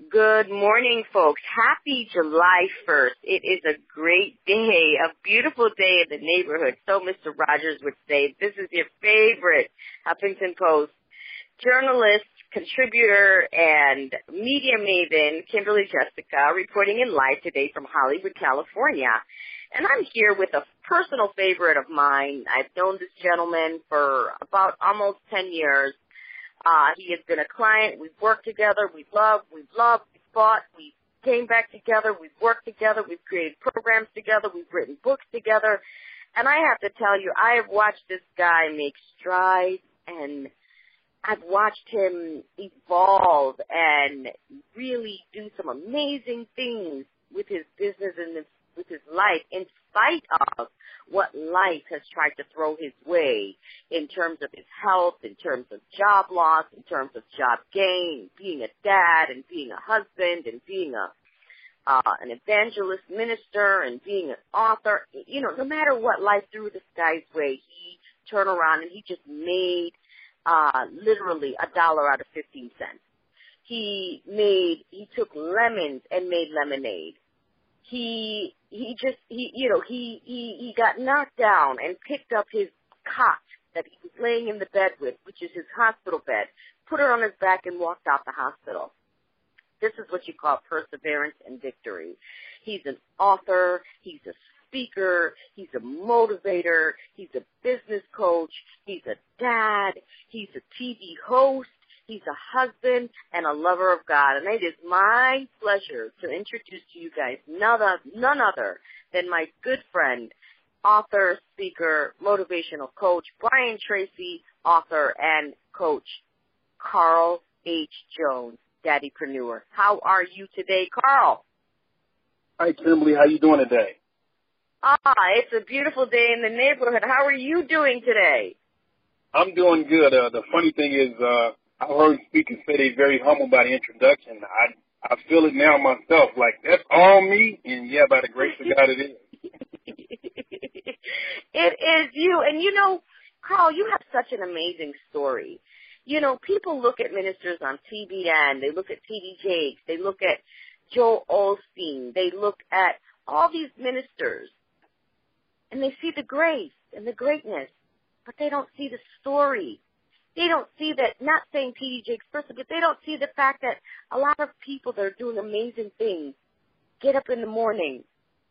Good morning, folks. Happy July 1st. It is a great day, a beautiful day in the neighborhood. So Mr. Rogers would say, this is your favorite Huffington Post journalist, contributor, and media maven, Kimberly Jessica, reporting in live today from Hollywood, California. And I'm here with a personal favorite of mine. I've known this gentleman for about almost 10 years. He has been a client. We've worked together. We've loved, we fought, we came back together. We've worked together. We've created programs together. We've written books together. And I have to tell you, I have watched this guy make strides, and I've watched him evolve and really do some amazing things with his business and with his life, in spite of what life has tried to throw his way in terms of his health, in terms of job loss, in terms of job gain, being a dad and being a husband and being an evangelist minister and being an author. You know, no matter what life threw this guy's way, he turned around and he just made literally $1 out of 15 cents. He took lemons and made lemonade. He got knocked down and picked up his cot that he was laying in the bed with, which is his hospital bed, put it on his back and walked out the hospital. This is what you call perseverance and victory. He's an author, he's a speaker, he's a motivator, he's a business coach, he's a dad, he's a TV host, he's a husband and a lover of God. And it is my pleasure to introduce to you guys none other than my good friend, author, speaker, motivational coach, Brian Tracy, author and coach, Carl H. Jones, Daddypreneur. How are you today, Carl? Hi, Kimberly. How you doing today? It's a beautiful day in the neighborhood. How are you doing today? I'm doing good. The funny thing is, I heard speakers say they're very humble by the introduction. I feel it now myself. Like, that's all me, and yeah, by the grace of God, it is. It is you. And you know, Carl, you have such an amazing story. You know, people look at ministers on TBN, they look at T.D. Jakes, they look at Joel Osteen, they look at all these ministers, and they see the grace and the greatness, but they don't see the story. They don't see that, not saying T.D. Jakes person, but they don't see the fact that a lot of people that are doing amazing things get up in the morning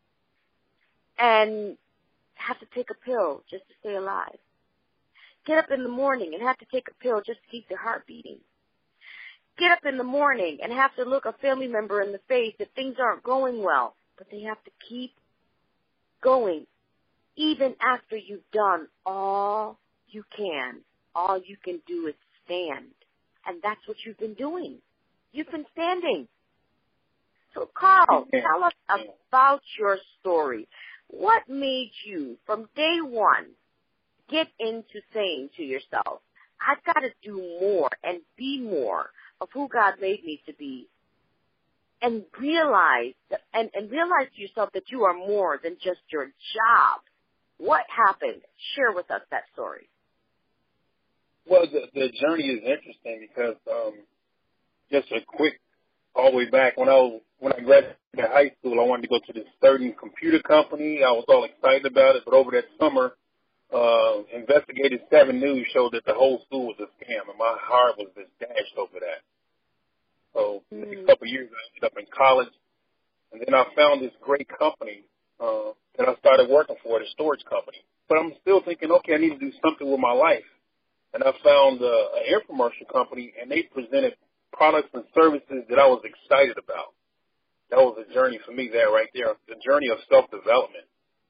and have to take a pill just to stay alive. Get up in the morning and have to take a pill just to keep their heart beating. Get up in the morning and have to look a family member in the face that things aren't going well, but they have to keep going even after you've done all you can. All you can do is stand. And that's what you've been doing. You've been standing. So, Carl, tell us about your story. What made you, from day one, get into saying to yourself, I've got to do more and be more of who God made me to be, and realize to yourself that you are more than just your job? What happened? Share with us that story. Well, the journey is interesting because just a quick, all the way back when I graduated high school, I wanted to go to this certain computer company. I was all excited about it, but over that summer, Investigative 7 News showed that the whole school was a scam, and my heart was just dashed over that. So the next couple of years, I ended up in college, and then I found this great company that I started working for, the storage company. But I'm still thinking, okay, I need to do something with my life. And I found an infomercial company, and they presented products and services that I was excited about. That was a journey for me there, right there, the journey of self-development.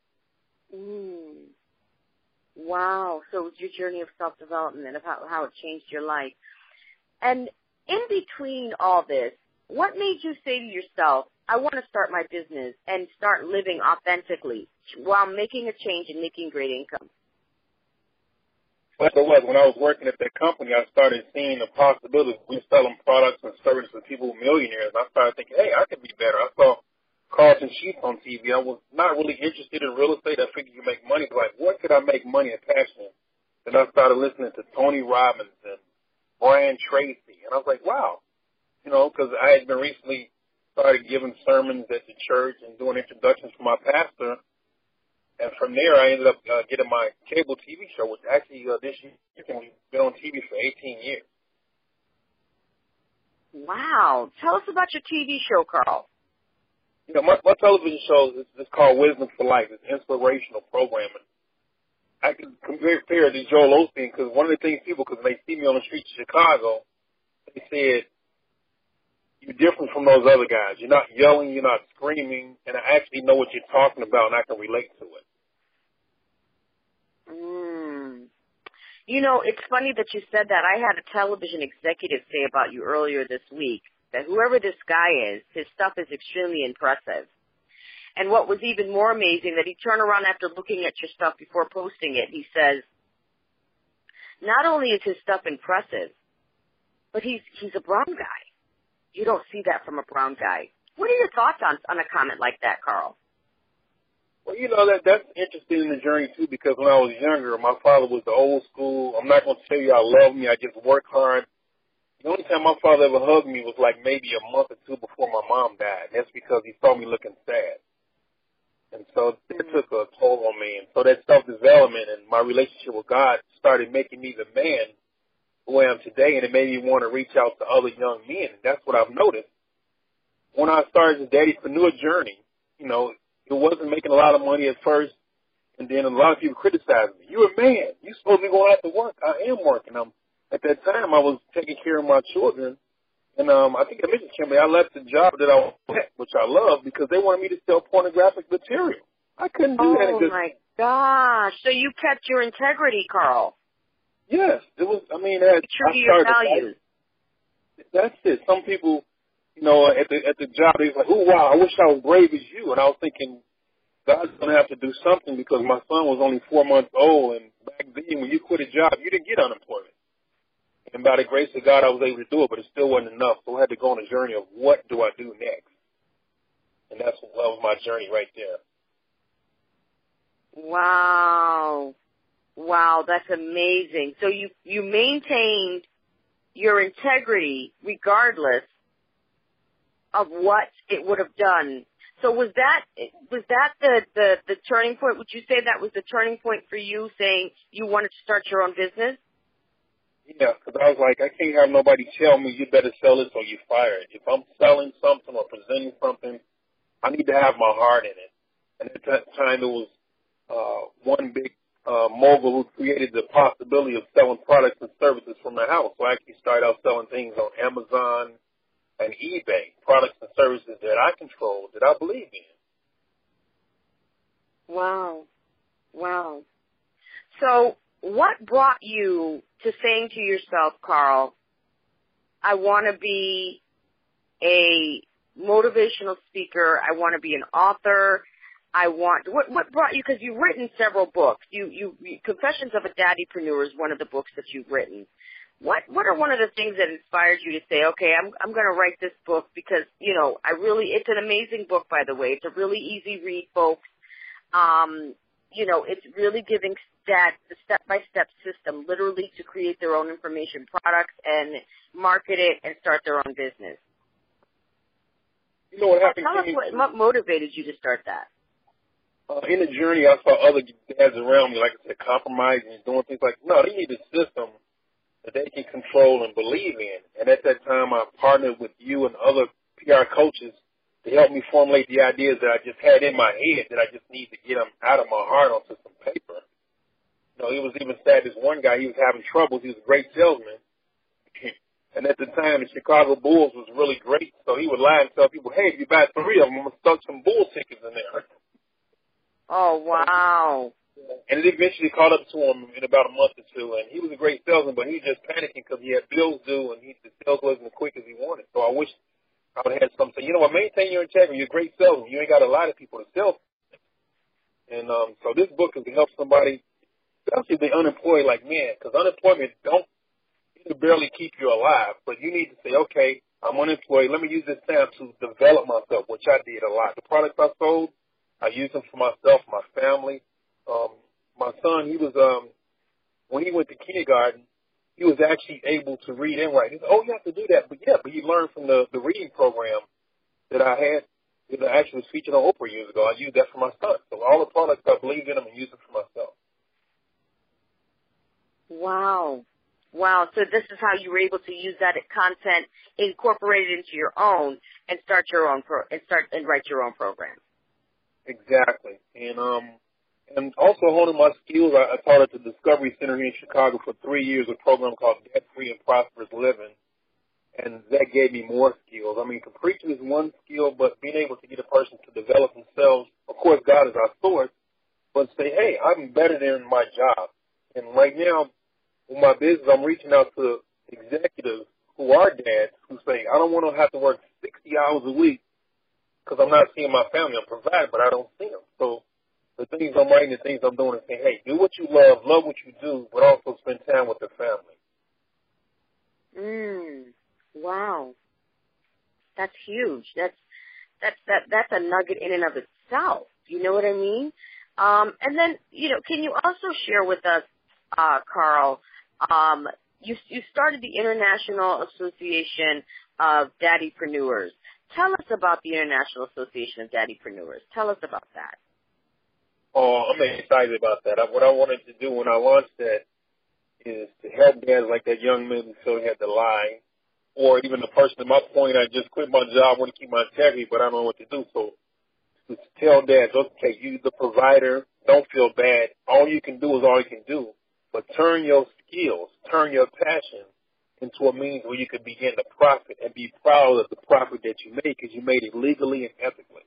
Wow. So it was your journey of self-development and of how it changed your life. And in between all this, what made you say to yourself, I want to start my business and start living authentically while making a change and making great income? But it was when I was working at that company, I started seeing the possibilities. We were selling products and services to people who were millionaires. I started thinking, hey, I could be better. I saw Carlton Sheets on TV. I was not really interested in real estate. I figured you make money. But like, what could I make money and passion? Then I started listening to Tony Robbins and Brian Tracy. And I was like, wow, because I had been recently started giving sermons at the church and doing introductions for my pastor. And from there, I ended up getting my cable TV show, which actually this year we've been on TV for 18 years. Wow. Tell us about your TV show, Carl. My television show is called Wisdom for Life. It's inspirational programming. I can compare it to Joel Osteen because one of the things people, because they see me on the streets of Chicago, they said, you're different from those other guys. You're not yelling, you're not screaming, and I actually know what you're talking about, and I can relate to it. It's funny that you said that. I had a television executive say about you earlier this week that whoever this guy is, his stuff is extremely impressive. And what was even more amazing, that he turned around after looking at your stuff before posting it, he says, not only is his stuff impressive, but he's a brown guy. You don't see that from a brown guy. What are your thoughts on a comment like that, Carl? Well, that's interesting in the journey, too, because when I was younger, my father was the old school. I'm not going to tell you I love me. I just work hard. The only time my father ever hugged me was like maybe a month or two before my mom died. That's because he saw me looking sad. And so it took a toll on me. And so that self-development and my relationship with God started making me the man who I am today, and it made me want to reach out to other young men. And that's what I've noticed. When I started the Daddypreneur journey, it wasn't making a lot of money at first, and then a lot of people criticized me. You're a man. You're supposed to be going out to work. I am working. At that time, I was taking care of my children, and I think I mentioned, Kimberly, I left the job that I was at, which I love, because they wanted me to sell pornographic material. I couldn't do that. Oh, my gosh. So you kept your integrity, Carl. Yes. It was, true to your values. That's it. Some people, at the job, they was like, oh, wow, I wish I was brave as you. And I was thinking, God's going to have to do something because my son was only 4 months old. And back then, when you quit a job, you didn't get unemployment. And by the grace of God, I was able to do it, but it still wasn't enough. So I had to go on a journey of what do I do next? And that was my journey right there. Wow. Wow, that's amazing. So you maintained your integrity regardless of what it would have done. So was that the turning point? Would you say that was the turning point for you, saying you wanted to start your own business? Yeah, because I was like, I can't have nobody tell me you better sell this or you're fired. If I'm selling something or presenting something, I need to have my heart in it. And at that time, there was one big mogul who created the possibility of selling products and services from the house. So I actually started out selling things on Amazon and eBay, products and services that I control, that I believe in. Wow. Wow. So what brought you to saying to yourself, Carl, I want to be a motivational speaker, I want to be an author, what brought you, because you've written several books. You Confessions of a Daddypreneur is one of the books that you've written. What are one of the things that inspired you to say, okay, I'm going to write this book because, it's an amazing book, by the way. It's a really easy read, folks. It's really giving the step-by-step system literally to create their own information products and market it and start their own business. You know what happened Tell us what motivated you to start that. In the journey, I saw other dads around me, like I said, compromising and doing things like, no, they need a system that they can control and believe in. And at that time, I partnered with you and other PR coaches to help me formulate the ideas that I just had in my head that I just need to get them out of my heart onto some paper. It was even sad, this one guy, he was having troubles. He was a great salesman. And at the time, the Chicago Bulls was really great. So he would lie and tell people, hey, if you buy 3 of them, I'm going to stuck some Bull tickets in there. Oh, wow. And it eventually caught up to him in about a month or two. And he was a great salesman, but he was just panicking because he had bills due and the sales wasn't as quick as he wanted. So I wish I would have had something say, maintain your integrity. You're a great salesman. You ain't got a lot of people to sell. And so this book is to help somebody, especially if they're unemployed like me, because unemployment don't barely keep you alive. But you need to say, okay, I'm unemployed. Let me use this time to develop myself, which I did a lot. The products I sold, I used them for myself, my family. My son, he was when he went to kindergarten, he was actually able to read and write. He said, oh, you have to do that. But you learned from the reading program that I had that I actually was featured on Oprah years ago. I used that for my son. So all the products, I believe in them and use them for myself. Wow. Wow. So this is how you were able to use that content, incorporate it into your own, and start your own and write your own program. Exactly. And also honing my skills, I taught at the Discovery Center here in Chicago for 3 years, a program called Debt Free and Prosperous Living. And that gave me more skills. I mean, preaching is one skill, but being able to get a person to develop themselves, of course, God is our source, but say, hey, I'm better than my job. And right now, with my business, I'm reaching out to executives who are dads who say, I don't want to have to work 60 hours a week because I'm not seeing my family. I'm providing, but I don't see them. So the things I'm writing, the things I'm doing is saying, hey, do what you love what you do, but also spend time with the family. Wow. That's huge. That's a nugget in and of itself. You know what I mean? And then, can you also share with us, Carl, you started the International Association of Daddypreneurs. Tell us about the International Association of Daddypreneurs. Tell us about that. Oh, I'm excited about that. What I wanted to do when I launched that is to help dads like that young man who feel he had to lie, or even the person at my point, I just quit my job, want to keep my integrity, but I don't know what to do. So to tell dads, okay, you the provider, don't feel bad. All you can do is all you can do. But turn your skills, turn your passion into a means where you can begin to profit and be proud of the profit that you made because you made it legally and ethically.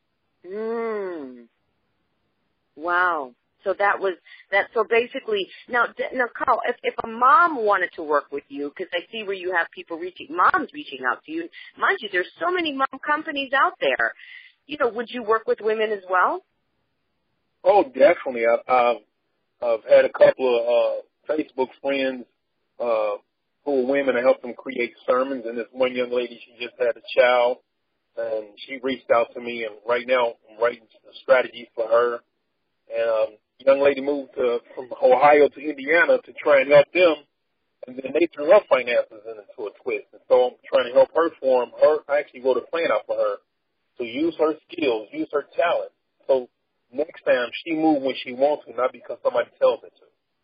Wow. So that was that. So basically, now, Carl, if a mom wanted to work with you, because I see where you have moms reaching out to you. Mind you, there's so many mom companies out there. Would you work with women as well? Oh, definitely. I've had a couple of Facebook friends who are women. I helped them create sermons, and this one young lady, she just had a child, and she reached out to me, and right now I'm writing a strategy for her. And young lady moved from Ohio to Indiana to try and help them, and then they threw her finances into a twist. And so I'm trying to help her form her. I actually wrote a plan out for her to use her skills, use her talent. So next time she moves when she wants to, not because somebody tells her to.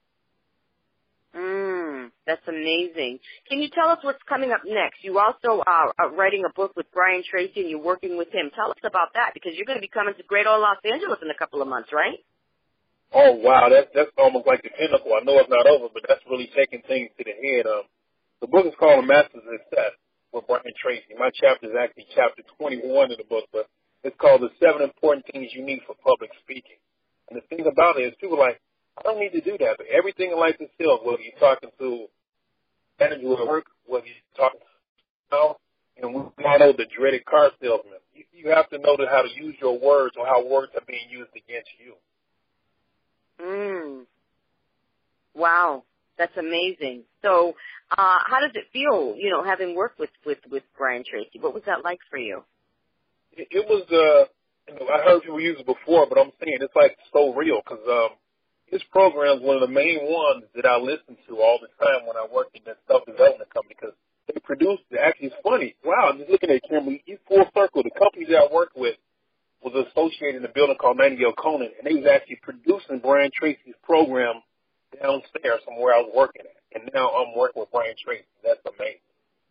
That's amazing. Can you tell us what's coming up next? You also are writing a book with Brian Tracy, and you're working with him. Tell us about that, because you're going to be coming to Great Old Los Angeles in a couple of months, right? Oh, wow, that's almost like the pinnacle. I know it's not over, but that's really taking things to the head. The book is called A Master's Success with Brian Tracy. My chapter is actually chapter 21 of the book, but it's called The 7 Important Things You Need for Public Speaking. And the thing about it is people are like, I don't need to do that, but everything in life is sales, whether you're talking to manager at work, whether you're talking to, and we all know the dreaded car salesman. You have to know how to use your words or how words are being used against you. Wow, that's amazing. So, how does it feel, having worked with Brian Tracy? What was that like for you? It was, I heard people use it before, but I'm saying it's like so real because his program is one of the main ones that I listen to all the time when I work in that self-development company because they produce it. Actually, it's funny. Wow, I'm just looking at Kimberly. He's full circle. The company that I work with was associated in a building called Nightingale Conan, and they was actually producing Brian Tracy's program downstairs from where I was working at. And now I'm working with Brian Tracy. That's amazing.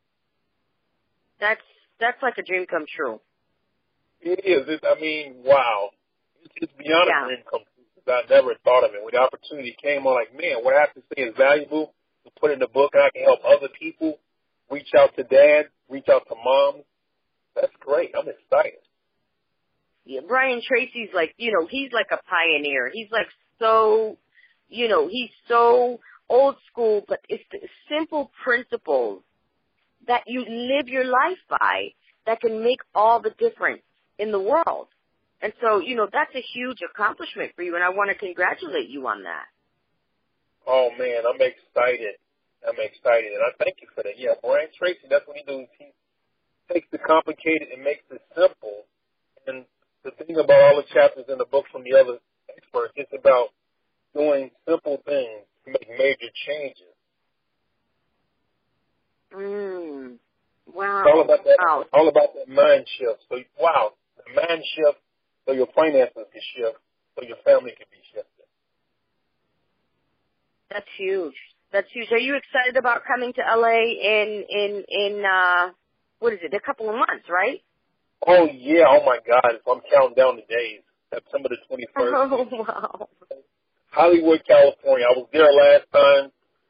That's like a dream come true. It is. Wow. It's beyond a dream come true. I never thought of it. When the opportunity came, I'm like, man, what I have to say is valuable to put in the book, and I can help other people reach out to dads, reach out to moms. That's great. I'm excited. Yeah, Brian Tracy's like, he's like a pioneer. He's like so, he's so old school, but it's the simple principles that you live your life by that can make all the difference in the world. And so, that's a huge accomplishment for you, and I want to congratulate you on that. Oh, man, I'm excited. And I thank you for that. Yeah, Brian Tracy, that's what he does. He takes the complicated and makes it simple. And the thing about all the chapters in the book from the other experts, it's about doing simple things to make major changes. Wow. It's all about that. Wow. All about that mind shift. So the mind shift, so your finances can shift, so your family can be shifted. That's huge. That's huge. Are you excited about coming to LA in what is it? A couple of months, right? Oh yeah. Oh my God. If I'm counting down the days, September the 21st. Oh wow. Hollywood, California. I was there last time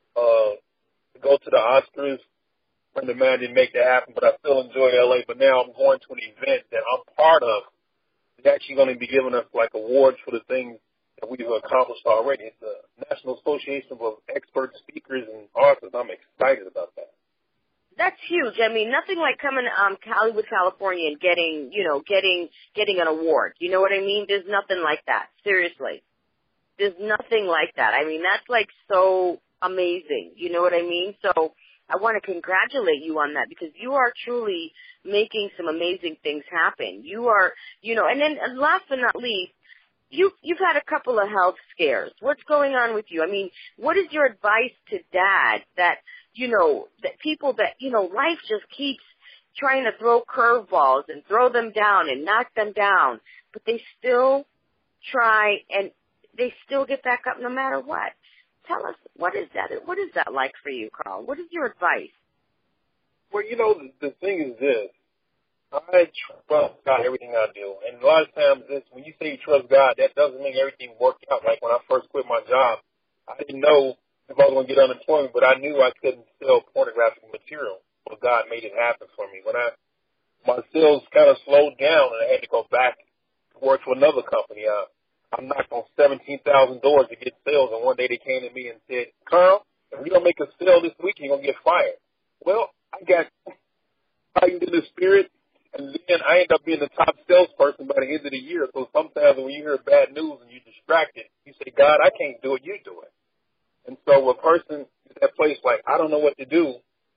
to go to the Oscars. Friend of mine didn't make that happen, but I still enjoy LA. But now I'm going to an event that I'm part of. They're actually going to be giving us like awards for the things that we've accomplished already. It's the National Association of Expert Speakers and Authors. I'm excited about that. That's huge. I mean, nothing like coming to Hollywood, California and getting an award. You know what I mean? There's nothing like that. Seriously. There's nothing like that. I mean, that's like so amazing. You know what I mean? So I want to congratulate you on that because you are truly making some amazing things happen. You are, and then last but not least, you've had a couple of health scares. What's going on with you? I mean, what is your advice to dad that, that people that, life just keeps trying to throw curveballs and throw them down and knock them down, but they still try and they still get back up no matter what. Tell us, what is that like for you, Carl? What is your advice? Well, the thing is this. I trust God everything I do. And a lot of times when you say you trust God, that doesn't mean everything worked out. Like when I first quit my job, I didn't know if I was going to get unemployment, but I knew I couldn't sell pornographic material. But God made it happen for me. When my sales kind of slowed down and I had to go back to work for another company, I knocked on 17,000 doors to get sales, and one day they came to me and said, Carl, if you don't make a sale this week, you're going to get fired. Well, I got fighting in the spirit, and then I ended up being the top salesperson by the end of the year. So sometimes when you hear bad news and you're distracted, you say, God, I can't do it, you do it. And so a person is at that place like, I don't know what to do,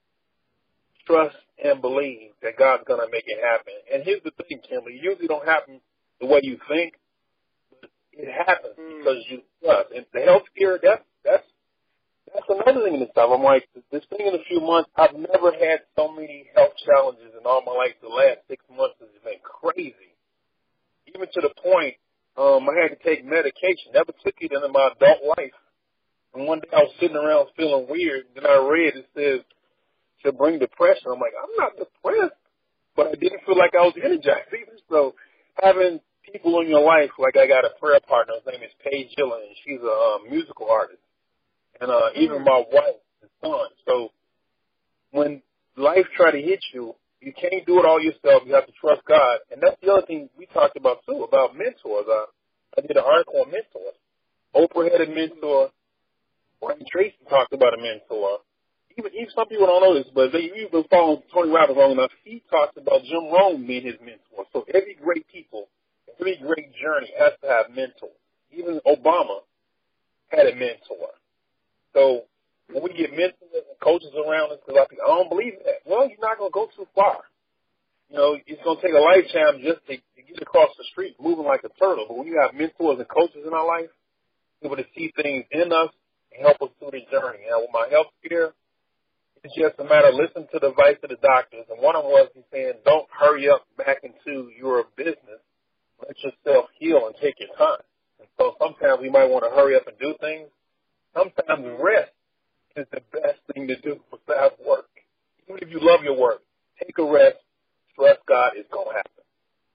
trust and believe that God's going to make it happen. And here's the thing, Kimberly, it usually don't happen the way you think. It happens because you trust. And the health care, that's another thing in this time. I'm like, this thing in a few months, I've never had so many health challenges in all my life. The last 6 months has been crazy. Even to the point, I had to take medication. Never took it in my adult life. And one day I was sitting around feeling weird. Then I read it says to bring depression. I'm like, I'm not depressed, but I didn't feel like I was energized either. So having people in your life, like I got a prayer partner, his name is Paige Gillen, and she's a musical artist. And even my wife, his son. So when life try to hit you, you can't do it all yourself. You have to trust God. And that's the other thing we talked about, too, about mentors. I did an article on mentors. Oprah had a mentor. Brian Tracy talked about a mentor. Even some people don't know this, but you've been following Tony Robbins long enough. He talks about Jim Rohn being his mentor. So every great great journey has to have mentors. Even Obama had a mentor. So when we get mentors and coaches around us, because I don't believe that. Well, you're not going to go too far. It's going to take a lifetime just to get across the street moving like a turtle. But when you have mentors and coaches in our life, able to see things in us and help us through the journey. Now, with my health care, it's just a matter of listening to the advice of the doctors. And one of them was saying, don't hurry up back into your business. Let yourself heal and take your time. And so sometimes we might want to hurry up and do things. Sometimes rest is the best thing to do besides work. Even if you love your work, take a rest. Trust God, it's going to happen.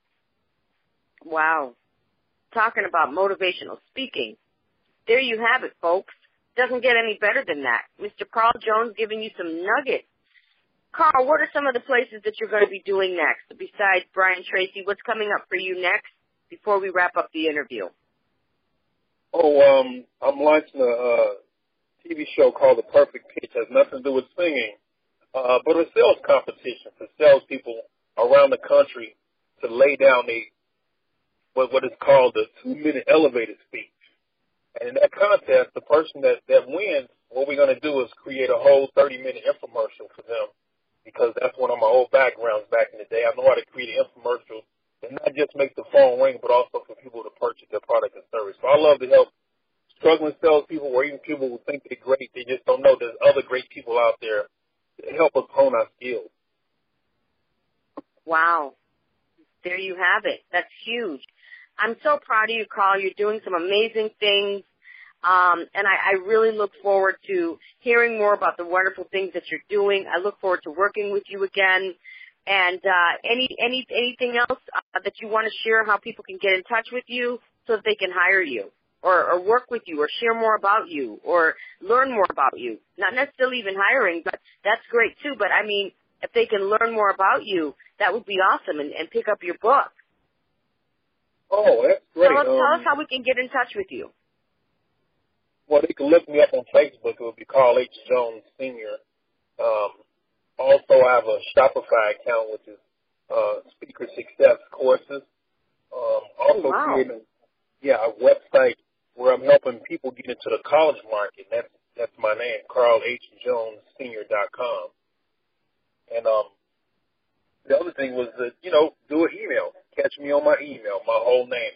Wow. Talking about motivational speaking. There you have it, folks. Doesn't get any better than that. Mr. Carl Jones giving you some nuggets. Carl, what are some of the places that you're going to be doing next? Besides Brian Tracy, what's coming up for you next before we wrap up the interview? I'm launching a TV show called The Perfect Pitch. It has nothing to do with singing, but a sales competition for salespeople around the country to lay down what is called the 2-minute elevator speech. And in that contest, the person that wins, what we're going to do is create a whole 30-minute infomercial for them. Because that's one of my old backgrounds back in the day. I know how to create an infomercial and not just make the phone ring, but also for people to purchase their product and service. So I love to help struggling salespeople or even people who think they're great. They just don't know there's other great people out there to help us hone Wow. There you have it. That's huge. I'm so proud of you, Carl. You're doing some amazing things. And I really look forward to hearing more about the wonderful things that you're doing. I look forward to working with you again. And anything else that you want to share, how people can get in touch with you so that they can hire you or work with you or share more about you or learn more about you? Not necessarily even hiring, but that's great too. But, I mean, if they can learn more about you, that would be awesome, and pick up your book. Oh, that's great. Tell us how we can get in touch with you. Well, they can look me up on Facebook. It would be Carl H. Jones Sr. Also, I have a Shopify account, which is Speaker Success Courses. Also creating a website where I'm helping people get into the college market. That's my name, CarlHJonesSenior.com. And the other thing was that, do an email. Catch me on my email, my whole name,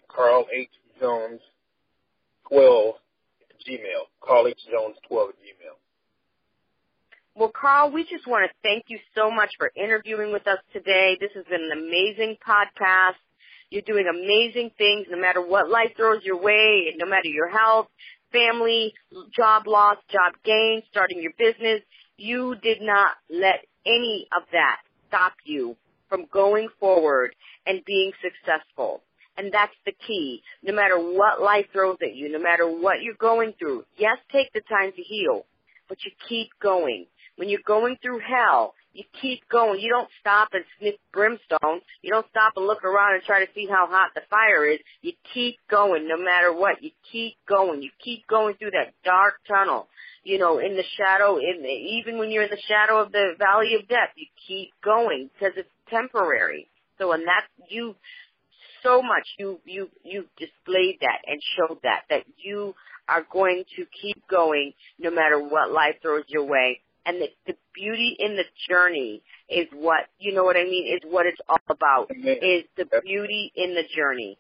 CarlHJones12 at Gmail, CarlHJones12 at Gmail. Well, Carl, we just want to thank you so much for interviewing with us today. This has been an amazing podcast. You're doing amazing things no matter what life throws your way, no matter your health, family, job loss, job gain, starting your business. You did not let any of that stop you from going forward and being successful. And that's the key. No matter what life throws at you, no matter what you're going through, yes, take the time to heal, but you keep going. When you're going through hell, you keep going. You don't stop and sniff brimstone. You don't stop and look around and try to see how hot the fire is. You keep going no matter what. You keep going. You keep going through that dark tunnel, in the shadow, even when you're in the shadow of the valley of death, you keep going because it's temporary. So, and that's you so much. You displayed that and showed that you are going to keep going no matter what life throws your way. And the beauty in the journey is what, is what it's all about, is the beauty in the journey.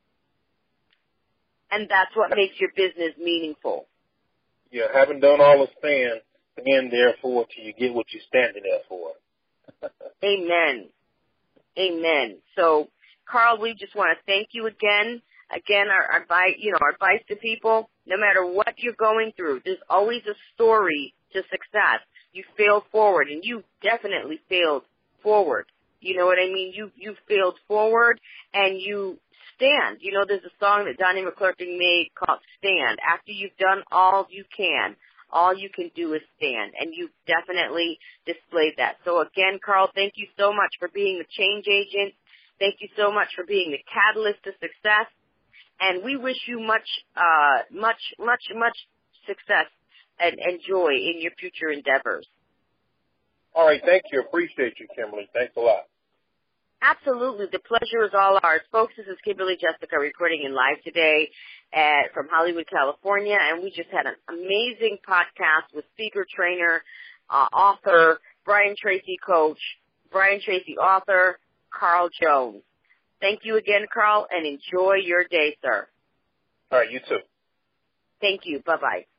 And that's what makes your business meaningful. Yeah, having done all the stand there for till you get what you're standing there for. Amen. Amen. So, Carl, we just want to thank you again. Again, our advice to people, no matter what you're going through, there's always a story to success. You failed forward, and you definitely failed forward. You know what I mean? You failed forward, and you stand. There's a song that Donnie McClurkin made called Stand. After you've done all you can do is stand, and you definitely displayed that. So again, Carl, thank you so much for being the change agent. Thank you so much for being the catalyst to success. And we wish you much success and joy in your future endeavors. All right, thank you. Appreciate you, Kimberly. Thanks a lot. Absolutely. The pleasure is all ours. Folks, this is Kimberly Jessica recording in live today from Hollywood, California, and we just had an amazing podcast with speaker, trainer, author, Brian Tracy coach, Brian Tracy author, Carl Jones. Thank you again, Carl, and enjoy your day, sir. All right, you too. Thank you. Bye-bye.